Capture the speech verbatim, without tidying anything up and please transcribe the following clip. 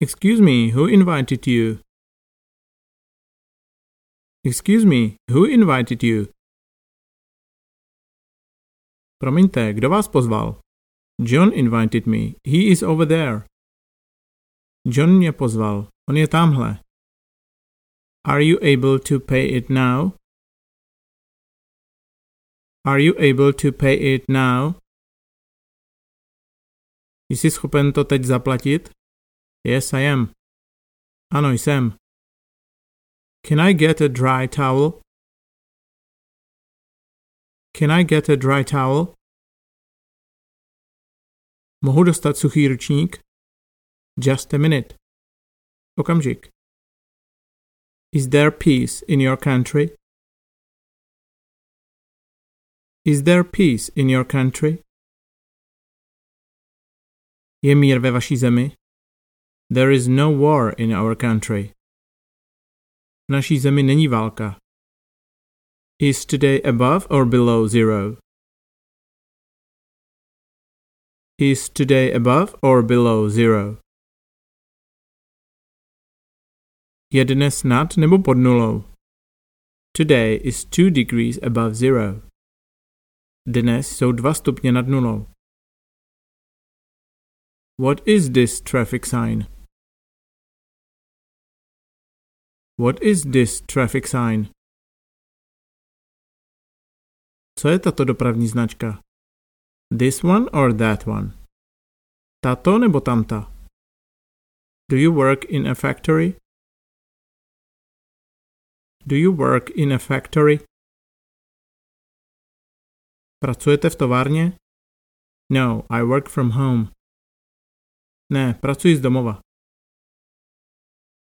Excuse me, who invited you? Excuse me, who invited you? Promiňte, kdo vás pozval? John invited me. He is over there. John mě pozval. On je tamhle. Are you able to pay it now? Are you able to pay it now? Jsi schopen to teď zaplatit? Yes, I am. Ano, jsem. Can I get a dry towel? Can I get a dry towel? Mohu dostat suchý ručník? Just a minute. Okamžik. Is there peace in your country? Is there peace in your country? Je mír ve vaší zemi? There is no war in our country. V naší zemi není válka. Is today above or below zero? Is today above or below zero? Je dnes nad nebo pod nulou? Today is two degrees above zero. Dnes jsou dva stupně nad nulou. What is this traffic sign? What is this traffic sign? Co je tato dopravní značka? This one or that one? Tato nebo tamta? Do you work in a factory? Do you work in a factory? Pracujete v továrně? No, I work from home. Ne, pracuji z domova.